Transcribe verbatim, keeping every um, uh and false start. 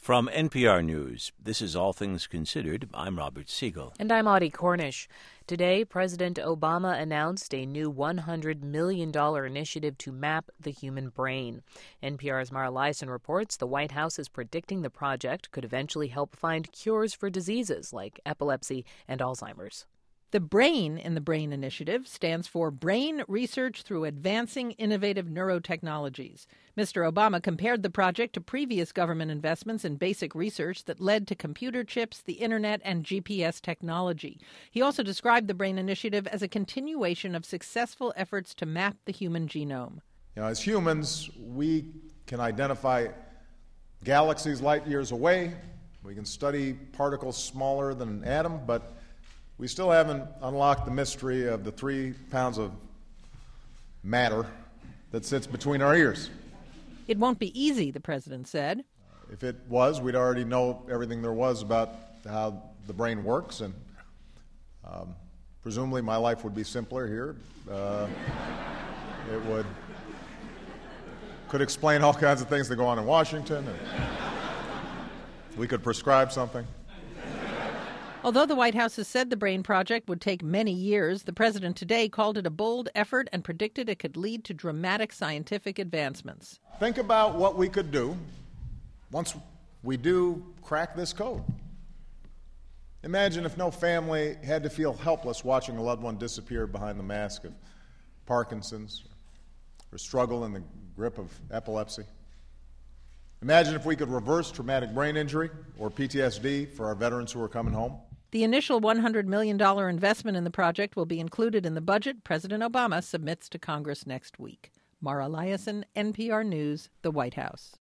From N P R News, this is All Things Considered. I'm Robert Siegel. And I'm Audie Cornish. Today, President Obama announced a new one hundred million dollars initiative to map the human brain. N P R's Mara Liasson reports the White House is predicting the project could eventually help find cures for diseases like epilepsy and Alzheimer's. The BRAIN in the BRAIN Initiative stands for Brain Research Through Advancing Innovative Neurotechnologies. Mister Obama compared the project to previous government investments in basic research that led to computer chips, the Internet, and G P S technology. He also described the BRAIN Initiative as a continuation of successful efforts to map the human genome. You know, as humans, we can identify galaxies light years away. We can study particles smaller than an atom, but we still haven't unlocked the mystery of the three pounds of matter that sits between our ears. It won't be easy, the president said. If it was, we'd already know everything there was about how the brain works, and um, presumably my life would be simpler here. Uh, it would could explain all kinds of things that go on in Washington, and we could prescribe something. Although the White House has said the BRAIN project would take many years, the president today called it a bold effort and predicted it could lead to dramatic scientific advancements. Think about what we could do once we do crack this code. Imagine if no family had to feel helpless watching a loved one disappear behind the mask of Parkinson's or struggle in the grip of epilepsy. Imagine if we could reverse traumatic brain injury or P T S D for our veterans who are coming home. The initial one hundred million dollars investment in the project will be included in the budget President Obama submits to Congress next week. Mara Liasson, N P R News, the White House.